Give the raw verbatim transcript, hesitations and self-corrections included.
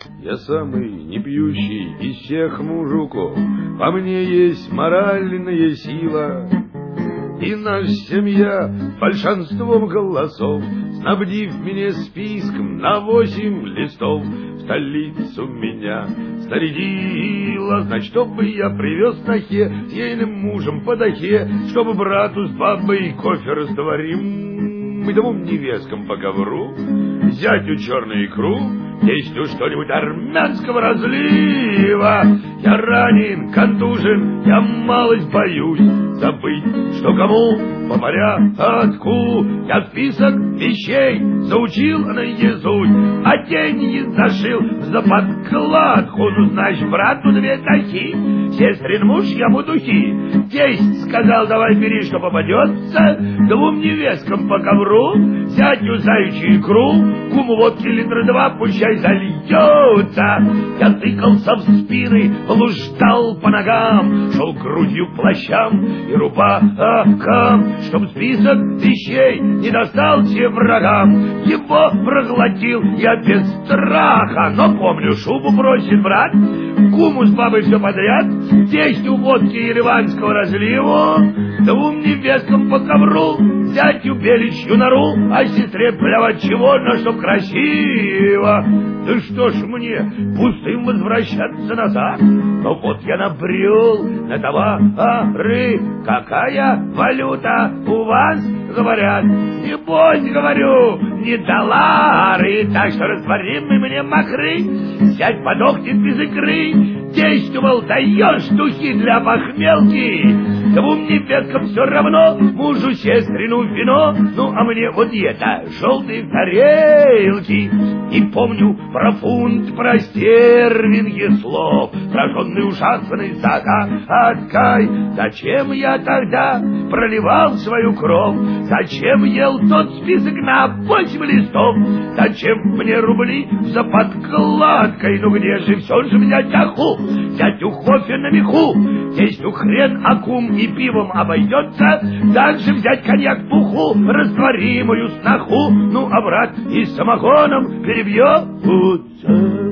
Я самый непьющий из всех мужиков, во мне есть моральная сила. И наша семья большинством голосов, снабдив меня списком на восемь листов, в столицу меня снарядила, значит, чтобы я привез нахе с ейным мужем по дахе, чтобы брату с бабой кофе растворим, и двум невесткам по ковру, зятю черную икру, тестю что-нибудь армянского разлива. Я ранен, контужен, я малость боюсь забыть, что кому по порядку. Я список вещей заучил наизусть, а деньги зашил за подкладку. Ну, значит, брату две дахи, сестрин муж ему духи. Тесть сказал, давай бери, что попадется, двум невесткам по ковру, зятю заячью икру, куму водки литра два, пущай зальется. Я тыкался в спины, блуждал по ногам, шел грудью к плащам и рубакам, чтоб список вещей не достался врагам. Его проглотил я без страха, но помню, шубу бросит брат, куму с бабой все подряд, тестю водки ереванского разливу, двум невесткам по ковру, зятю беличью нору, а сестре плевать чего, но чтоб красиво. Да что ж мне, пустым возвращаться назад? Но вот я набрел на товары. Какая валюта у вас, говорят? Небось, говорю, не доллары, так что растворимы мне мокры, сядь подохнет без икры. Тестю, мол, даешь духи для похмелки, двум невесткам все равно, мужу сестрину вино, ну а мне вот это, желтые тарелки. И помню про фунт, про стервинги слов, сраженный ужасный загадкой. Зачем я тогда проливал свою кровь? Зачем ел тот список на восемь листов? Зачем мне рубли за подкладкой? Ну где же все же взять аху? Дядю кофе на меху, тестю хрен акум и пивом обойдется, также взять коньяк пуху, растворимую сноху, ну а брат и с самогоном перебьется.